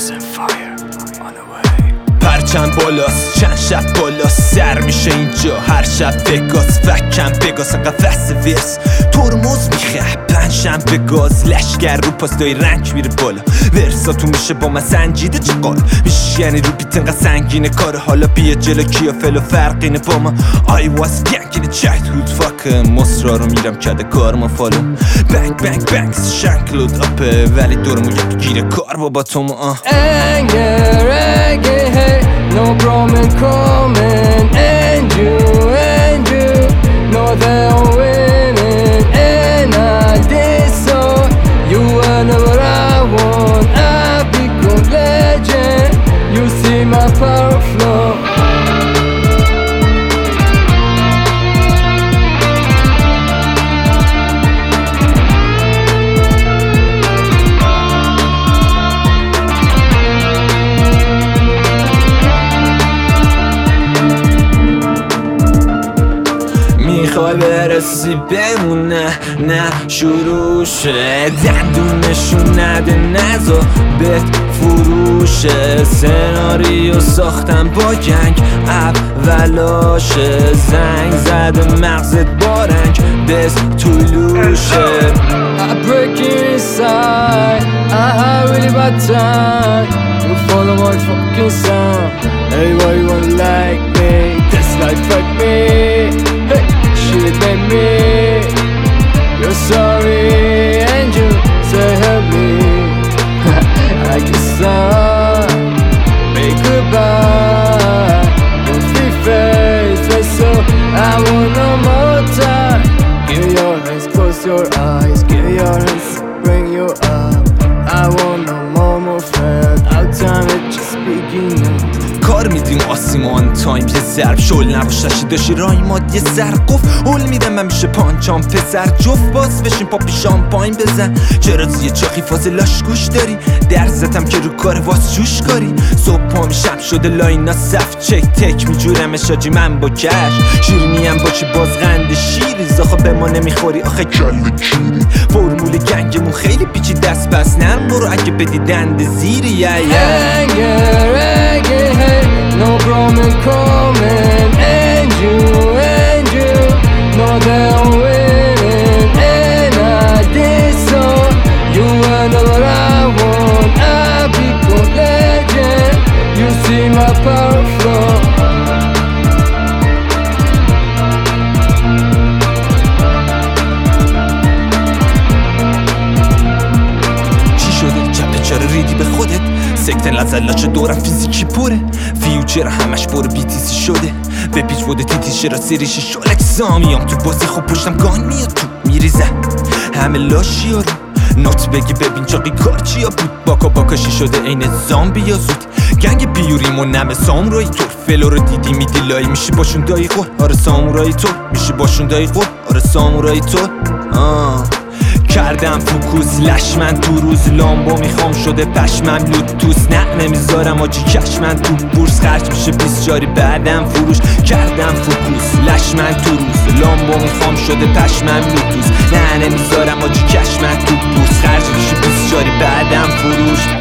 پرچم بالاست چند شب بالاست سر میشه اینجا هر شب بگاز فکم بگاز قفص ورس ترمز میخه پنجم به گاز لشگر رو پاستای رنگ میره بالا ورساتون میشه با من سنجیده چه قال میشه یعنی رو بیت انقدر سنگینه کار حالا بیا جلو کیا فلو فرقینه با ما I was gang in the childhood fuck مصرا رو میرم کده کار ما فالو بنگ بنگ بنگ شنکلود اپه ولی دورمو یک گیره کار با تو ما No problem coming, and you know they're winning, and I did so. You are what I want, I become legend. You see my power flow. میخوای برسی بمونه نه شروع شه دندونشون نده نزا بهت فروشه سناریو ساختم با گنگ اولاشه زنگ زده مغزت با رنگ دست طولوشه I break inside, I have really bad time. You follow my fucking sound. Everybody wanna like me, this life fuck me. Hey, shit made me. You're sorry and you say help me. I just saw me goodbye. You feel face so I want no more time. Give your hands, close your eyes. Give your hands, bring you up. I want no more friend. Our time is just beginning. کار میدیم آسیمان تایم یه ضرب شل نباشتشی داشتی رای ماد یه سر قف اول میدم من میشه پانچام پسر جفت باز بشین پاپی شامپاین بزن چرا زیه چاقی فاضلاش گوش داری درزتم که رو کار واس جوش کاری صبح پا میشم شده لاینا صف چک تک میجورم شاجی من با کش شیرینیم با چی بازغند شیری زاخا به ما نمیخوری آخه کل کیری فرمول گنگمون خیلی پیچی دست پس نرم برو اگه بدی دند زیری No problem coming, and you know they're winning, and I did so. You know what I want, I become legend. You see my power flow. چی شده؟ چپه چرا ریدی به خودت؟ سکتن لزلاچ دورم فیزیکی پره فیوچر همش برو بیتیسی شده به پیچ بوده تیتیش چرا سریشی شلک سامیام تو بازی خوب پشتم گان میاد تو میریزه همه لاشی ها رو نوت بگی ببین چاقی کار چیا بود باکاشی شده این زامبی یا زود گنگ پیوریمون نمه سامورایی تو فلو رو دیدی میدی لایی میشی باشون دایی خور آره سامورایی تو میشی باشون دایی خور آره سامورایی تو کردم فوکوس لشمن تو روز لامبو میخوام شده پشمم لوتوس نه نمیذارم آجی کشمن تو بورس خرج میشه 20 جاری بعدم فروش کردم فوکوس لشمن تو روز لامبو میخوام شده پشمم لوتوس نه نمیذارم آجی کشمن تو بورس خرج میشه 20 جاری بعدم فروش